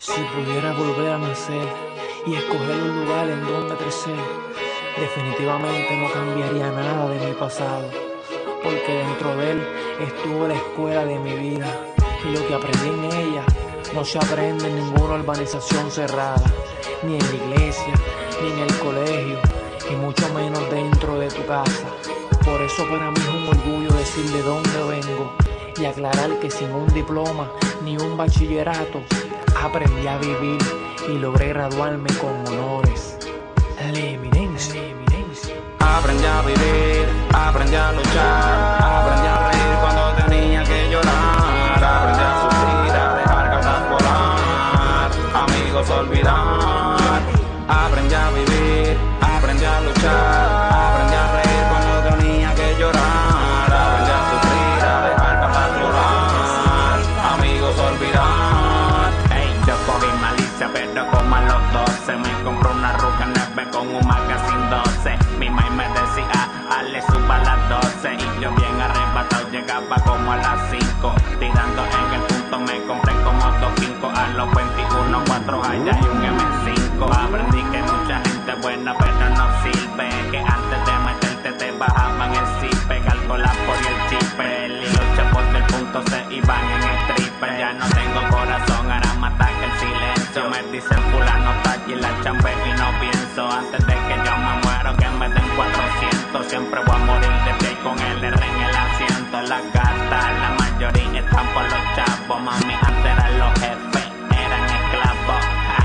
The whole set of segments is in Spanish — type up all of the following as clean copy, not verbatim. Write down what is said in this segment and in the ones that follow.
Si pudiera volver a nacer y escoger un lugar en donde crecer, definitivamente no cambiaría nada de mi pasado, porque dentro de él estuvo la escuela de mi vida, y lo que aprendí en ella no se aprende en ninguna urbanización cerrada, ni en la iglesia, ni en el colegio, y mucho menos dentro de tu casa. Por eso para mí es un orgullo decir de dónde vengo y aclarar que sin un diploma ni un bachillerato aprendí a vivir y logré graduarme con honores. La eminencia. Aprendí a vivir, aprendí a luchar, aprendí a reír cuando tenía que llorar, aprendí a sufrir, a dejar ganas volar, amigos olvidar. Aprendí a vivir, aprendí a luchar, aprendí a reír cuando tenía que llorar, aprendí a sufrir, a dejar ganas volar, amigos olvidar. Hey, yo cogí malicia pero como a los 12 me compré una ruca neve con un magazine 12. Mi mamá me decía, Ale suba a las 12 y yo bien arrebatado llegaba como a las 5. Tirando en el punto me compré como 2 5 a los 21, 4 allá y un M5. Aprendí que mucha gente buena pero no sirve, que antes de meterte te bajaban el zipe, calcular por el chipe, y los chapos del punto se iban en stripper. Ya no tengo corazón, ahora me ataca el silencio, me dicen fulano está aquí la chambe y no pienso, antes de que yo me muero que me den 400, siempre voy a morir de pie con el R en el asiento. Las gatas, la mayoría están por los chavos, mami antes eran los jefes, eran esclavos.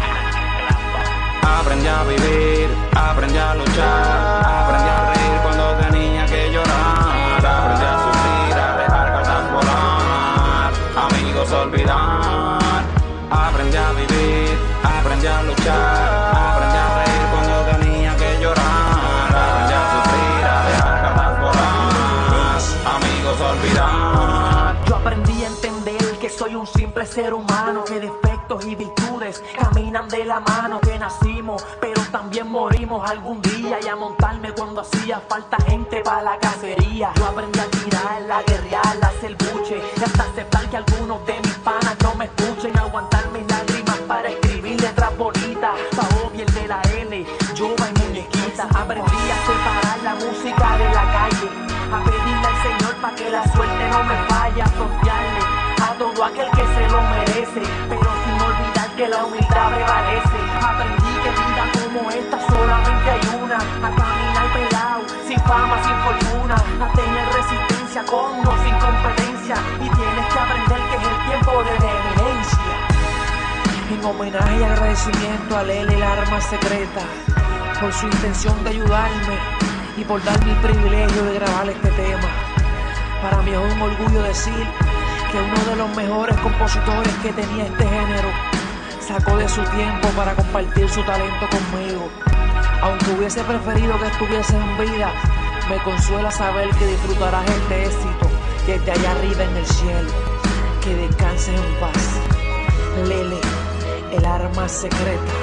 Aprendí a vivir, aprendí a luchar, aprendí a reír cuando tenía que llorar, aprendí a sufrir, a dejar ganas volar, amigos olvidar. Aprendí a vivir, aprendí a luchar, aprendí a reír cuando tenía que llorar, aprendí a sufrir, a dejar ganas volar, amigos olvidar. Yo aprendí a entender que soy un simple ser humano, que defectos y virtudes caminan de la mano, que nacimos pero también morimos algún día, y a montarme cuando hacía falta gente para la cacería. Yo aprendí a tirar, a guerrear, a hacer buche, y hasta aceptar que algunos de mis panas no me escuchen, aguantar mis lágrimas para escribir letras bonitas, pa' Bobby el de la L, Yoba y Muñequita. Aprendí a separar la música de la calle, a pedirle al Señor pa' que la suerte no me falle, a confiarle a todo aquel que se lo merece, pero sin olvidar que la humildad prevalece. Aprendí que vida como esta solamente hay una, a caminar pelado, sin fama, sin fortuna, a tener resistencia con o sin competencia, y tienes que aprender que es el tiempo de la eminencia. En homenaje y agradecimiento a Lele, el arma secreta, por su intención de ayudarme y por darme el privilegio de grabar este tema. Para mí es un orgullo decir que uno de los mejores compositores que tenía este género sacó de su tiempo para compartir su talento conmigo. Aunque hubiese preferido que estuviese en vida, me consuela saber que disfrutarás este éxito desde allá arriba en el cielo. Que descanses en paz. Lele, el arma secreta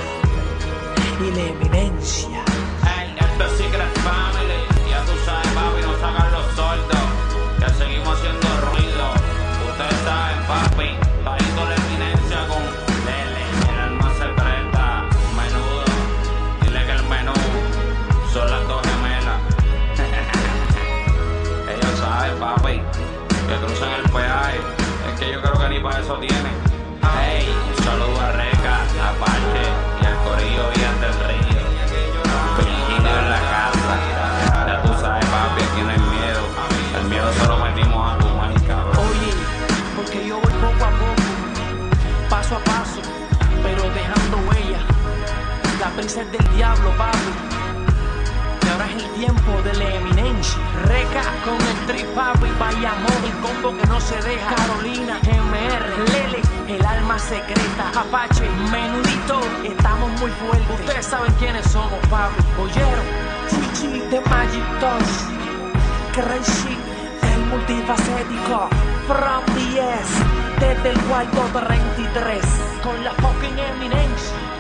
y la eminencia. Hey, esto es Secret Family, ya tú sabes papi, no sacan los sordos, que seguimos haciendo ruido. Ustedes saben papi, bajito la eminencia con Lele, el alma secreta, menudo, dile que el menú son las dos gemelas. Ellos saben papi, que cruzan el peaje, es que yo creo que ni para eso tienen. Hey, un saludo a Reca, a Pache y al corillo Vías del Río. Virginio en la casa, ya tú sabes papi, aquí no hay miedo, el miedo se lo metimos a tu marca. Oye, porque yo voy poco a poco, paso a paso, pero dejando huella. La prisa es del diablo, papi, y ahora es el tiempo de la eminencia. Reca con el trip, papi, Bayamón, el combo que no se deja. Carolina, MR, Lele, el alma secreta, Apache, menudito, estamos muy fuertes. Ustedes saben quiénes somos, papi. Oyeron, Chichi, The Magic Toys, Crazy, el multifacético, From 10, desde el cuarto 33, con la fucking eminencia.